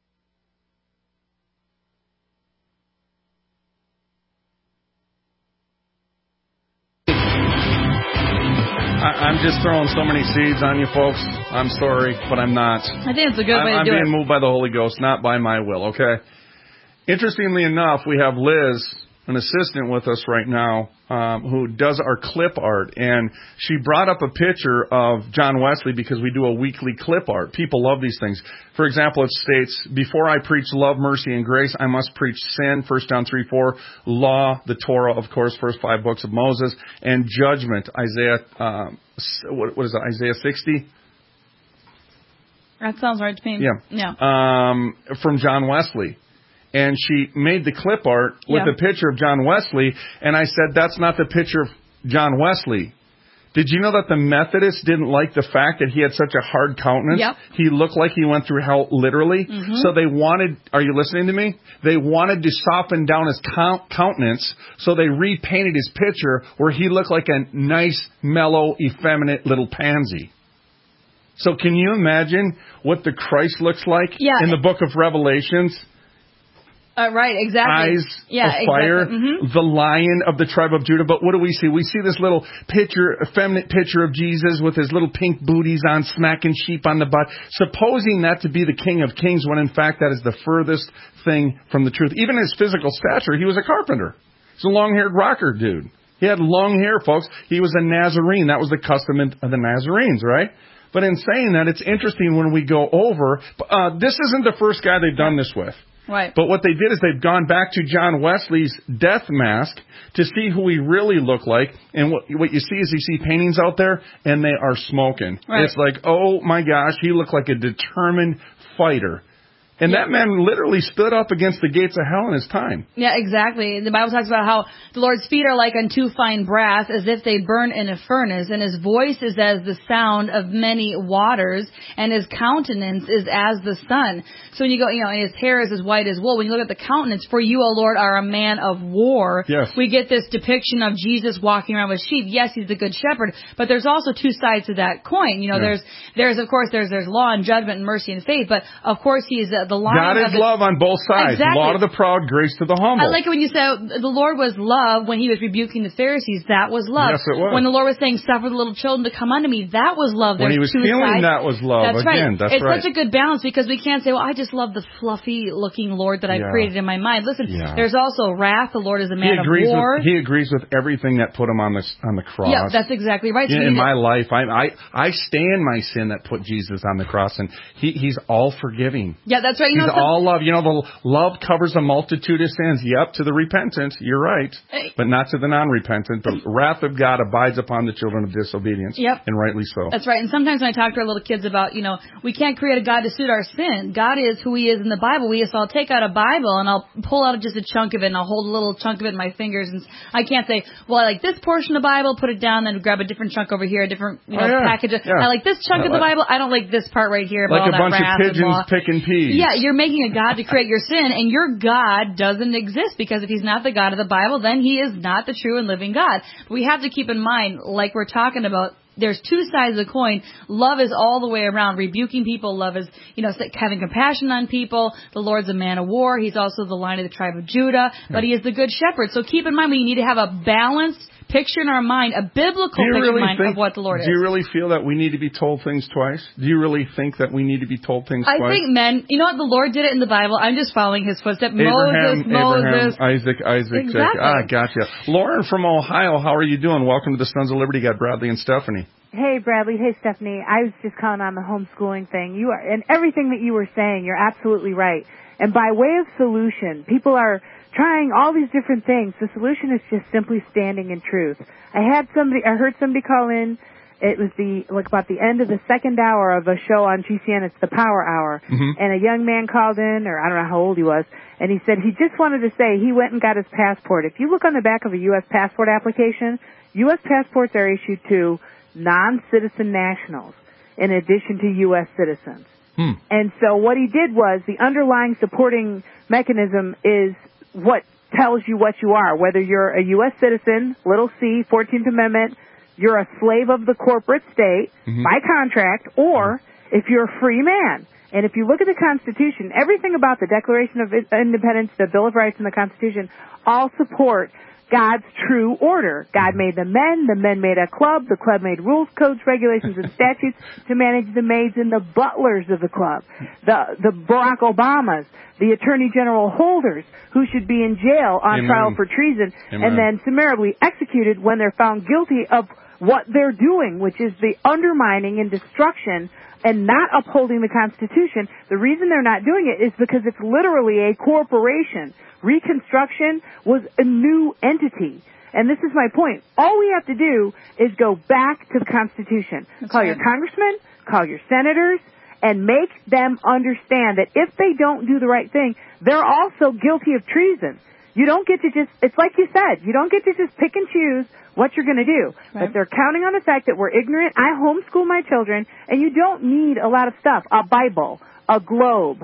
I'm just throwing so many seeds on you folks. I'm sorry, but I'm not. I think it's a good way to do it. I'm being moved by the Holy Ghost, not by my will, okay? Interestingly enough, we have Liz, an assistant with us right now, who does our clip art, and she brought up a picture of John Wesley because we do a weekly clip art. People love these things. For example, it states, before I preach love, mercy, and grace, I must preach sin, 1 John 3:4, law, the Torah, of course, first 5 books of Moses, and judgment, Isaiah, what is it, Isaiah 60? That sounds right to me. Yeah. From John Wesley. And she made the clip art with a picture of John Wesley, and I said, that's not the picture of John Wesley. Did you know that the Methodists didn't like the fact that he had such a hard countenance? Yep. He looked like he went through hell, literally. Mm-hmm. So they wanted, are you listening to me? They wanted to soften down his countenance, so they repainted his picture where he looked like a nice, mellow, effeminate little pansy. So can you imagine what the Christ looks like in the book of Revelations? Right, exactly. Eyes of fire, exactly. the Lion of the tribe of Judah. But what do we see? We see this little picture, effeminate picture of Jesus with his little pink booties on, smacking sheep on the butt, supposing that to be the King of Kings, when in fact that is the furthest thing from the truth. Even his physical stature, he was a carpenter. He's a long-haired rocker dude. He had long hair, folks. He was a Nazarene. That was the custom of the Nazarenes, right? But in saying that, it's interesting when we go over, this isn't the first guy they've done this with. Right. But what they did is they've gone back to John Wesley's death mask to see who he really looked like. And what you see is you see paintings out there, and they are smoking. Right. It's like, oh, my gosh, he looked like a determined fighter. And that man literally stood up against the gates of hell in his time. Yeah, exactly. The Bible talks about how the Lord's feet are like unto fine brass, as if they burn in a furnace, and his voice is as the sound of many waters, and his countenance is as the sun. So when you go, and his hair is as white as wool. When you look at the countenance, for you, O Lord, are a man of war. Yes. We get this depiction of Jesus walking around with sheep. Yes, he's the good shepherd, but there's also two sides to that coin. There's of course law and judgment and mercy and faith, but of course he's the line God is love on both sides. Exactly. Law to the proud, grace to the humble. I like it when you said the Lord was love when he was rebuking the Pharisees. That was love. Yes, it was. When the Lord was saying, suffer the little children to come unto me, that was love. When he was feeling that was love. That's Again, right. that's it's right. such a good balance because we can't say, well, I just love the fluffy looking Lord that I've created in my mind. Listen, there's also wrath. The Lord is a man of war. He agrees with everything that put him on the cross. Yeah, that's exactly right. In my life, I stand my sin that put Jesus on the cross, and he's all forgiving. Yeah, that's right. He's all love. The love covers a multitude of sins. Yep, to the repentant, you're right, but not to the non-repentant. The wrath of God abides upon the children of disobedience. Yep. And rightly so. That's right. And sometimes when I talk to our little kids about, we can't create a God to suit our sin. God is who he is in the Bible. So I'll take out a Bible and I'll pull out just a chunk of it and I'll hold a little chunk of it in my fingers. And I can't say, well, I like this portion of the Bible, put it down, then grab a different chunk over here, a different package. I like this chunk of the Bible. I don't like this part right here about all that bunch wrath of pigeons and law. picking peas. Yeah, you're making a God to create your sin, and your God doesn't exist, because if he's not the God of the Bible, then he is not the true and living God. But we have to keep in mind, like we're talking about, there's two sides of the coin. Love is all the way around. Rebuking people. Love is, having compassion on people. The Lord's a man of war. He's also the Lion of the tribe of Judah, but he is the good shepherd. So keep in mind, we need to have a balanced picture in our mind, a biblical picture in mind of what the Lord is. Do you really feel that we need to be told things twice? Do you really think that we need to be told things twice? I think men, what, the Lord did it in the Bible. I'm just following his footsteps. Abraham, Moses. Isaac. Exactly. Gotcha. Lauren from Ohio, how are you doing? Welcome to the Sons of Liberty. Got Bradley and Stephanie. Hey, Bradley. Hey, Stephanie. I was just calling on the homeschooling thing. And everything that you were saying, you're absolutely right. And by way of solution, people are trying all these different things. The solution is just simply standing in truth. I heard somebody call in. It was about the end of the second hour of a show on GCN. It's the Power Hour. Mm-hmm. And a young man called in, or I don't know how old he was, and he said he just wanted to say he went and got his passport. If you look on the back of a U.S. passport application, U.S. passports are issued to non-citizen nationals in addition to U.S. citizens. And so what he did was, the underlying supporting mechanism is what tells you what you are, whether you're a U.S. citizen, little c, 14th Amendment, you're a slave of the corporate state by contract, or if you're a free man. And if you look at the Constitution, everything about the Declaration of Independence, the Bill of Rights, and the Constitution all support God's true order. God made the men made a club, the club made rules, codes, regulations, and statutes to manage the maids and the butlers of the club. The Barack Obamas, the Attorney General holders, who should be in jail on trial for treason, and then summarily executed when they're found guilty of what they're doing, which is the undermining and destruction and not upholding the Constitution. The reason they're not doing it is because it's literally a corporation. Reconstruction was a new entity. And this is my point. All we have to do is go back to the Constitution. Call your congressmen, call your senators, and make them understand that if they don't do the right thing, they're also guilty of treason. You don't get to it's like you said, you don't get to just pick and choose what you're going to do. Right. But they're counting on the fact that we're ignorant. I homeschool my children, and you don't need a lot of stuff. A Bible, a globe,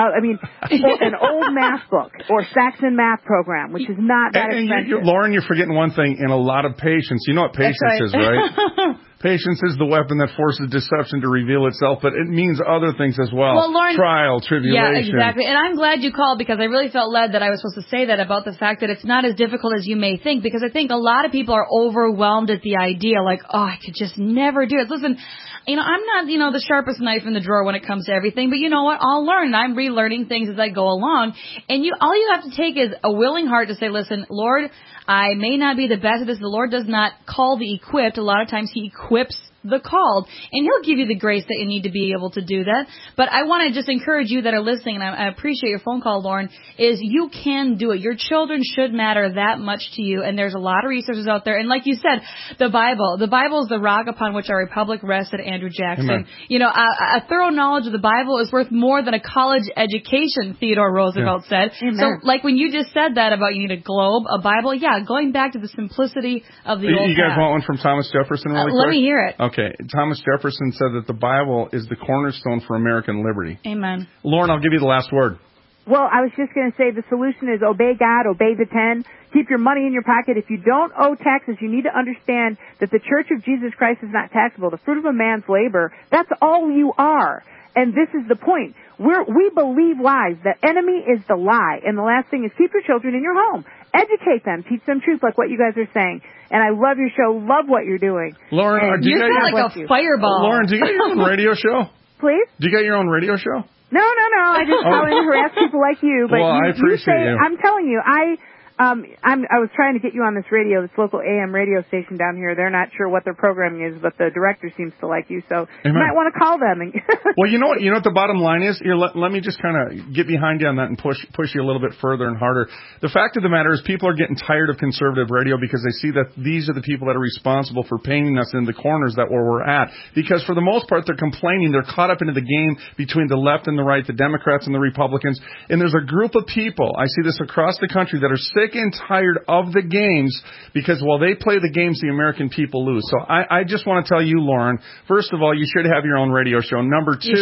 an old math book or Saxon math program, which is not that expensive. Lauren, you're forgetting one thing, and a lot of patience. You know what patience is, right? Patience is the weapon that forces deception to reveal itself, but it means other things as well. Well, Lauren, trial, tribulation. Yeah, exactly. And I'm glad you called because I really felt led that I was supposed to say that about the fact that it's not as difficult as you may think, because I think a lot of people are overwhelmed at the idea, like, oh, I could just never do it. Listen, I'm not, the sharpest knife in the drawer when it comes to everything, but you know what? I'll learn. I'm relearning things as I go along. And all you have to take is a willing heart to say, listen, Lord, I may not be the best at this. The Lord does not call the equipped. A lot of times He equips the called, and He'll give you the grace that you need to be able to do that. But I want to just encourage you that are listening, and I appreciate your phone call, Lauren, is you can do it. Your children should matter that much to you, and there's a lot of resources out there. And like you said, the Bible is the rock upon which our republic rested, Andrew Jackson. Amen. A thorough knowledge of the Bible is worth more than a college education, Theodore Roosevelt said. Amen. So like when you just said that about you need a globe, a Bible, going back to the simplicity of the old You guys want one from Thomas Jefferson really quick? Let me hear it. Okay. Thomas Jefferson said that the Bible is the cornerstone for American liberty. Amen. Lauren, I'll give you the last word. Well, I was just going to say the solution is obey God, obey the 10, keep your money in your pocket. If you don't owe taxes, you need to understand that the Church of Jesus Christ is not taxable. The fruit of a man's labor, that's all you are. And this is the point. We believe lies. The enemy is the lie. And the last thing is keep your children in your home. Educate them. Teach them truth like what you guys are saying. And I love your show. Love what you're doing. Lauren, you're like a fireball. Lauren, do you get your own radio show? Please? Do you get your own radio show? No. I just call in and harass people like you. But well, I appreciate you. I'm telling you, I was trying to get you on this radio, this local AM radio station down here. They're not sure what their programming is, but the director seems to like you, so you might want to call them. Well, you know what the bottom line is? Here, let me just kind of get behind you on that and push you a little bit further and harder. The fact of the matter is people are getting tired of conservative radio because they see that these are the people that are responsible for painting us in the corners that where we're at. Because for the most part, they're complaining. They're caught up into the game between the left and the right, the Democrats and the Republicans. And there's a group of people, I see this across the country, that are sick and tired of the games because while they play the games, the American people lose. So I just want to tell you, Lauren, first of all, you should have your own radio show. Number two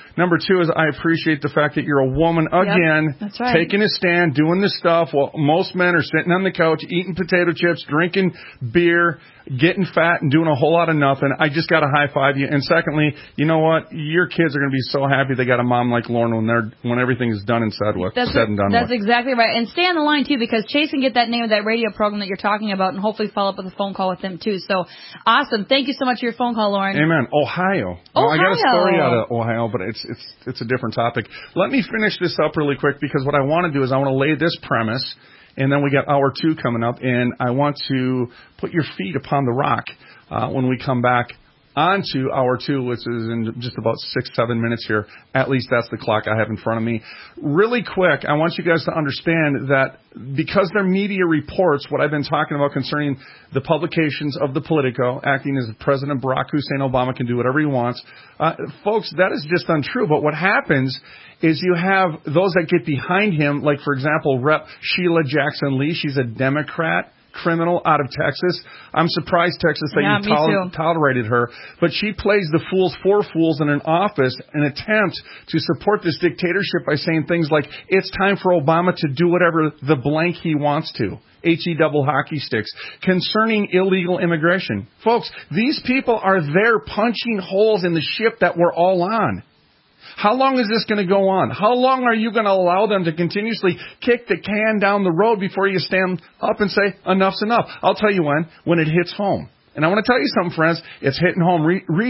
is I appreciate the fact that you're a woman again, that's right, taking a stand, doing this stuff while most men are sitting on the couch, eating potato chips, drinking beer, getting fat and doing a whole lot of nothing. I just got to high five you. And secondly, you know what? Your kids are going to be so happy they got a mom like Lauren when everything is done and said and done. That's exactly right. And stay on the line too, because Chase can get that name of that radio program that you're talking about and hopefully follow up with a phone call with them too. So awesome. Thank you so much for your phone call, Lauren. Amen. Ohio. Well, I got a story out of Ohio, but it's a different topic. Let me finish this up really quick because what I want to do is I want to lay this premise. And then we got hour 2 coming up, and I want to put your feet upon the rock when we come back onto hour 2, which is in just about 6-7 minutes here. At least that's the clock I have in front of me. Really quick, I want you guys to understand that because they're media reports, what I've been talking about concerning the publications of the Politico, acting as President Barack Hussein Obama can do whatever he wants. Folks, that is just untrue. But what happens is you have those that get behind him, like, for example, Rep. Sheila Jackson Lee. She's a Democrat criminal out of Texas. I'm surprised, Texas, that you tolerated her. But she plays the fools for fools in an office, an attempt to support this dictatorship by saying things like, it's time for Obama to do whatever the blank he wants to. H-E double hockey sticks. Concerning illegal immigration. Folks, these people are there punching holes in the ship that we're all on. How long is this going to go on? How long are you going to allow them to continuously kick the can down the road before you stand up and say, enough's enough? I'll tell you when it hits home. And I want to tell you something, friends. It's hitting home.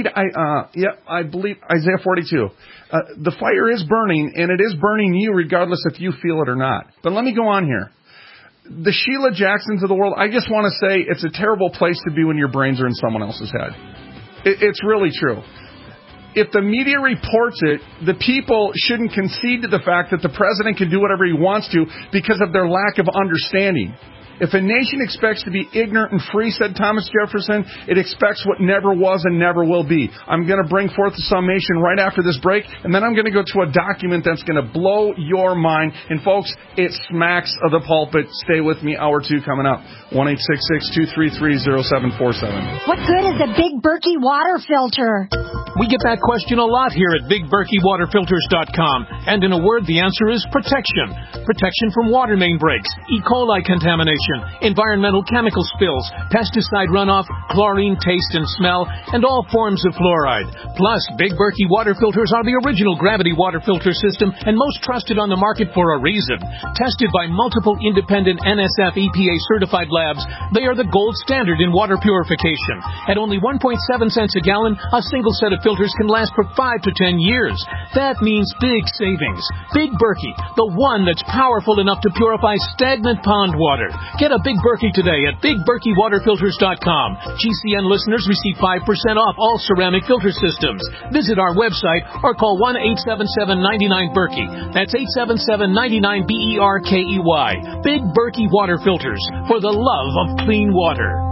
I believe Isaiah 42. The fire is burning, and it is burning you regardless if you feel it or not. But let me go on here. The Sheila Jacksons of the world, I just want to say it's a terrible place to be when your brains are in someone else's head. It's really true. If the media reports it, the people shouldn't concede to the fact that the president can do whatever he wants to because of their lack of understanding. If a nation expects to be ignorant and free, said Thomas Jefferson, it expects what never was and never will be. I'm going to bring forth the summation right after this break, and then I'm going to go to a document that's going to blow your mind. And folks, it smacks of the pulpit. Stay with me. Hour 2 coming up. 1-866-233-0747. What good is a big Berkey water filter? We get that question a lot here at BigBerkeyWaterFilters.com. And in a word, the answer is protection. Protection from water main breaks, E. coli contamination, environmental chemical spills, pesticide runoff, chlorine taste and smell, and all forms of fluoride. Plus, Big Berkey water filters are the original gravity water filter system and most trusted on the market for a reason. Tested by multiple independent NSF EPA certified labs, they are the gold standard in water purification. At only 1.7 cents a gallon, a single set of filters can last for 5 to 10 years. That means big savings. Big Berkey, the one that's powerful enough to purify stagnant pond water. Get a Big Berkey today at BigBerkeyWaterFilters.com. GCN listeners receive 5% off all ceramic filter systems. Visit our website or call 1-877-99-BERKEY. That's 877-99-BERKEY. Big Berkey Water Filters, for the love of clean water.